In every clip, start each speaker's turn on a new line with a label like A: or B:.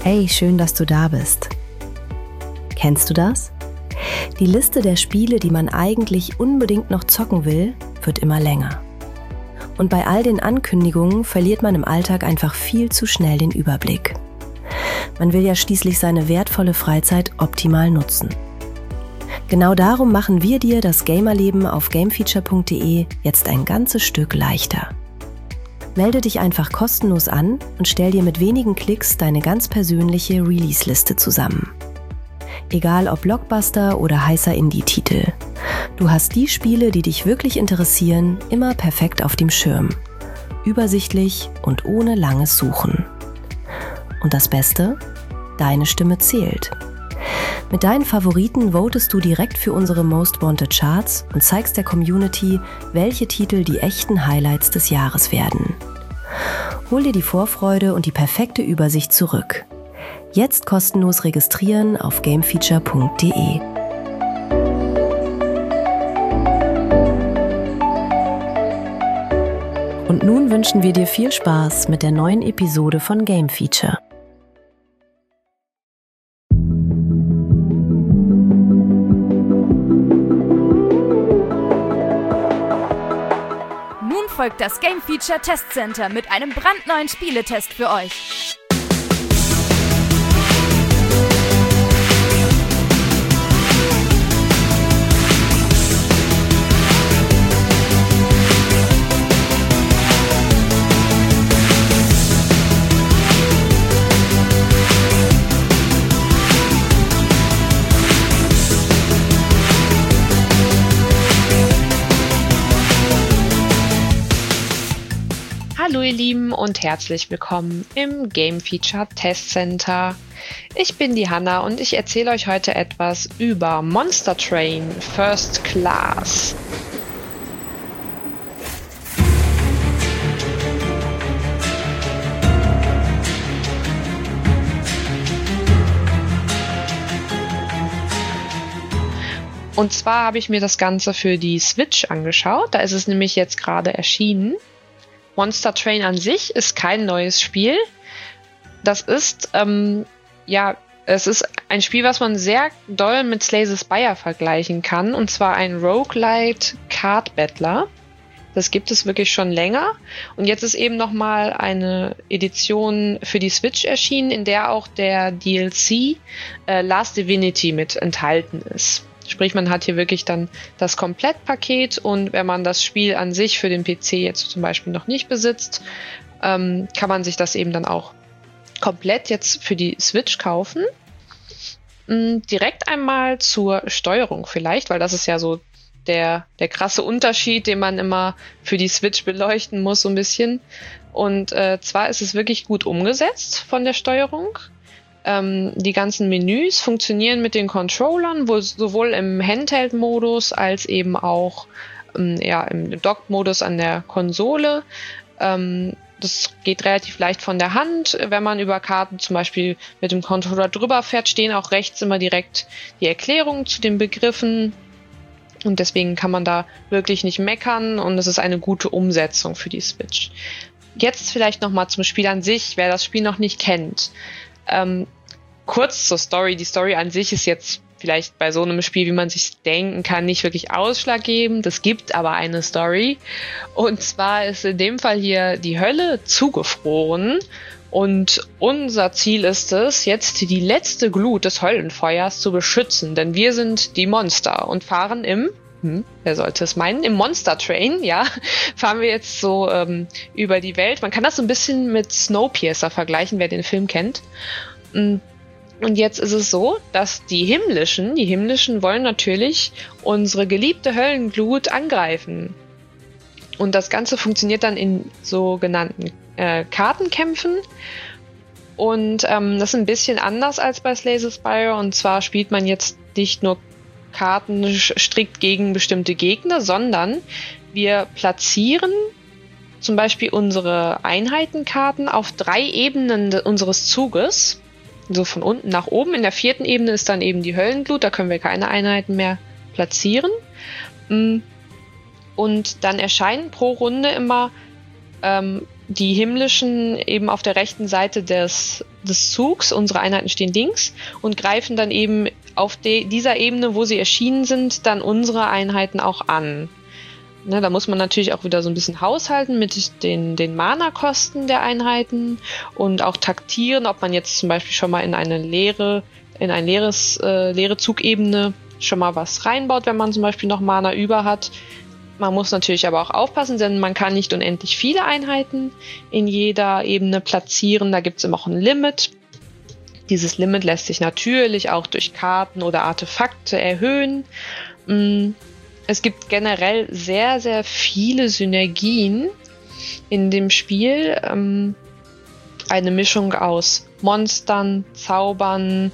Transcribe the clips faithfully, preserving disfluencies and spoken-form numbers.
A: Hey, schön, dass du da bist. Kennst du das? Die Liste der Spiele, die man eigentlich unbedingt noch zocken will, wird immer länger. Und bei all den Ankündigungen verliert man im Alltag einfach viel zu schnell den Überblick. Man will ja schließlich seine wertvolle Freizeit optimal nutzen. Genau darum machen wir dir das Gamerleben auf gamefeature punkt de jetzt ein ganzes Stück leichter. Melde dich einfach kostenlos an und stell dir mit wenigen Klicks deine ganz persönliche Release-Liste zusammen. Egal ob Blockbuster oder heißer Indie-Titel. Du hast die Spiele, die dich wirklich interessieren, immer perfekt auf dem Schirm. Übersichtlich und ohne langes Suchen. Und das Beste? Deine Stimme zählt. Mit deinen Favoriten votest du direkt für unsere Most Wanted Charts und zeigst der Community, welche Titel die echten Highlights des Jahres werden. Hol dir die Vorfreude und die perfekte Übersicht zurück. Jetzt kostenlos registrieren auf gamefeature punkt de. Und nun wünschen wir dir viel Spaß mit der neuen Episode von Game Feature.
B: Nun folgt das Game Feature Test Center mit einem brandneuen Spieletest für euch.
C: Hallo ihr Lieben und herzlich willkommen im Game Feature Test Center. Ich bin die Hanna und ich erzähle euch heute etwas über Monster Train First Class. Und zwar habe ich mir das Ganze für die Switch angeschaut, da ist es nämlich jetzt gerade erschienen. Monster Train an sich ist kein neues Spiel. Das ist, ähm, ja, es ist ein Spiel, was man sehr doll mit Slay the Spire vergleichen kann. Und zwar ein Roguelite Card Battler. Das gibt es wirklich schon länger. Und jetzt ist eben nochmal eine Edition für die Switch erschienen, in der auch der D L C äh, Last Divinity mit enthalten ist. Sprich, man hat hier wirklich dann das Komplettpaket und wenn man das Spiel an sich für den P C jetzt zum Beispiel noch nicht besitzt, ähm, kann man sich das eben dann auch komplett jetzt für die Switch kaufen. Ähm, direkt einmal zur Steuerung vielleicht, weil das ist ja so der, der krasse Unterschied, den man immer für die Switch beleuchten muss so ein bisschen. Und äh, zwar ist es wirklich gut umgesetzt von der Steuerung. Die ganzen Menüs funktionieren mit den Controllern, wo sowohl im Handheld-Modus als eben auch ähm, ja, im Dock-Modus an der Konsole. Ähm, das geht relativ leicht von der Hand. Wenn man über Karten zum Beispiel mit dem Controller drüber fährt, stehen auch rechts immer direkt die Erklärungen zu den Begriffen. Und deswegen kann man da wirklich nicht meckern und es ist eine gute Umsetzung für die Switch. Jetzt vielleicht nochmal zum Spiel an sich, wer das Spiel noch nicht kennt. Ähm, Kurz zur Story. Die Story an sich ist jetzt vielleicht bei so einem Spiel, wie man sich denken kann, nicht wirklich ausschlaggebend. Es gibt aber eine Story. Und zwar ist in dem Fall hier die Hölle zugefroren. Und unser Ziel ist es, jetzt die letzte Glut des Höllenfeuers zu beschützen. Denn wir sind die Monster und fahren im, hm, wer sollte es meinen, im Monster Train, ja, fahren wir jetzt so ähm, über die Welt. Man kann das so ein bisschen mit Snowpiercer vergleichen, wer den Film kennt. Und Und jetzt ist es so, dass die Himmlischen, die Himmlischen wollen natürlich unsere geliebte Höllenglut angreifen. Und das Ganze funktioniert dann in sogenannten äh, Kartenkämpfen. Und ähm, das ist ein bisschen anders als bei Slay the Spire. Und zwar spielt man jetzt nicht nur Karten strikt gegen bestimmte Gegner, sondern wir platzieren zum Beispiel unsere Einheitenkarten auf drei Ebenen de- unseres Zuges. So von unten nach oben. In der vierten Ebene ist dann eben die Höllenglut, da können wir keine Einheiten mehr platzieren. Und dann erscheinen pro Runde immer ähm, die himmlischen eben auf der rechten Seite des, des Zugs, unsere Einheiten stehen links und greifen dann eben auf de- dieser Ebene, wo sie erschienen sind, dann unsere Einheiten auch an. Ne, da muss man natürlich auch wieder so ein bisschen haushalten mit den, den Mana-Kosten der Einheiten und auch taktieren, ob man jetzt zum Beispiel schon mal in eine leere, in ein leeres, äh, leere Zugebene schon mal was reinbaut, wenn man zum Beispiel noch Mana über hat. Man muss natürlich aber auch aufpassen, denn man kann nicht unendlich viele Einheiten in jeder Ebene platzieren. Da gibt es immer auch ein Limit. Dieses Limit lässt sich natürlich auch durch Karten oder Artefakte erhöhen. Es gibt generell sehr, sehr viele Synergien in dem Spiel. Eine Mischung aus Monstern, Zaubern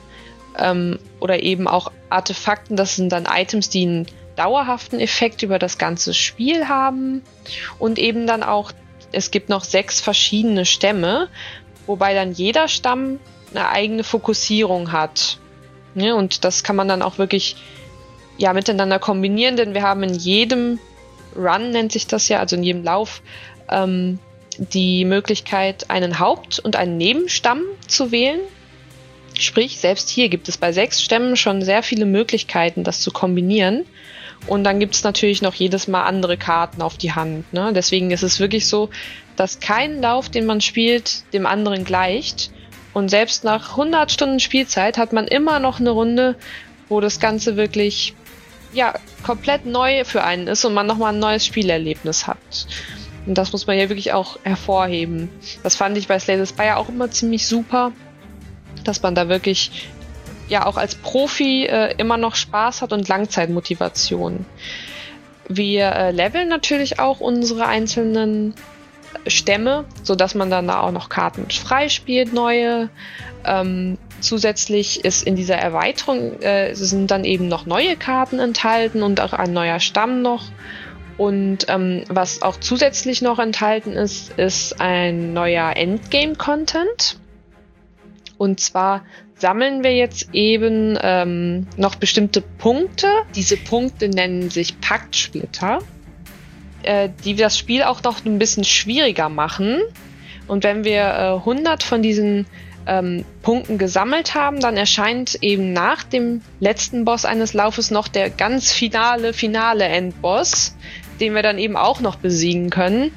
C: oder eben auch Artefakten. Das sind dann Items, die einen dauerhaften Effekt über das ganze Spiel haben. Und eben dann auch, es gibt noch sechs verschiedene Stämme, wobei dann jeder Stamm eine eigene Fokussierung hat. Ja, und das kann man dann auch wirklich ja, miteinander kombinieren, denn wir haben in jedem Run, nennt sich das ja, also in jedem Lauf, ähm, die Möglichkeit, einen Haupt- und einen Nebenstamm zu wählen. Sprich, selbst hier gibt es bei sechs Stämmen schon sehr viele Möglichkeiten, das zu kombinieren. Und dann gibt es natürlich noch jedes Mal andere Karten auf die Hand. Ne? Deswegen ist es wirklich so, dass kein Lauf, den man spielt, dem anderen gleicht. Und selbst nach hundert Stunden Spielzeit hat man immer noch eine Runde, wo das Ganze wirklich ja, komplett neu für einen ist und man nochmal ein neues Spielerlebnis hat. Und das muss man ja wirklich auch hervorheben. Das fand ich bei Slay the Spire auch immer ziemlich super, dass man da wirklich ja auch als Profi äh, immer noch Spaß hat und Langzeitmotivation. Wir äh, leveln natürlich auch unsere einzelnen Stämme, sodass man dann da auch noch Karten freispielt, neue. Ähm, zusätzlich ist in dieser Erweiterung äh, sind dann eben noch neue Karten enthalten und auch ein neuer Stamm noch. Und ähm, was auch zusätzlich noch enthalten ist, ist ein neuer Endgame-Content. Und zwar sammeln wir jetzt eben ähm, noch bestimmte Punkte. Diese Punkte nennen sich Paktsplitter, äh, die das Spiel auch noch ein bisschen schwieriger machen. Und wenn wir äh, hundert von diesen ähm, Punkten gesammelt haben, dann erscheint eben nach dem letzten Boss eines Laufes noch der ganz finale, finale Endboss, den wir dann eben auch noch besiegen können.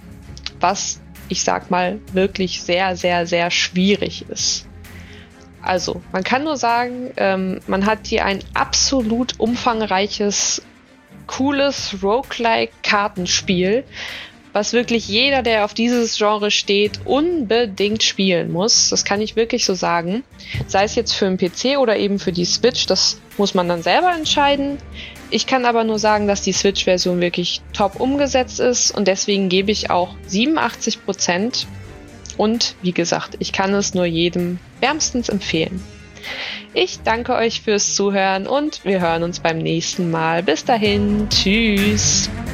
C: Was, ich sag mal, wirklich sehr, sehr, sehr schwierig ist. Also, man kann nur sagen, ähm, man hat hier ein absolut umfangreiches, cooles Roguelike-Kartenspiel, was wirklich jeder, der auf dieses Genre steht, unbedingt spielen muss. Das kann ich wirklich so sagen. Sei es jetzt für den P C oder eben für die Switch, das muss man dann selber entscheiden. Ich kann aber nur sagen, dass die Switch-Version wirklich top umgesetzt ist und deswegen gebe ich auch siebenundachtzig Prozent. Und wie gesagt, ich kann es nur jedem wärmstens empfehlen. Ich danke euch fürs Zuhören und wir hören uns beim nächsten Mal. Bis dahin, tschüss!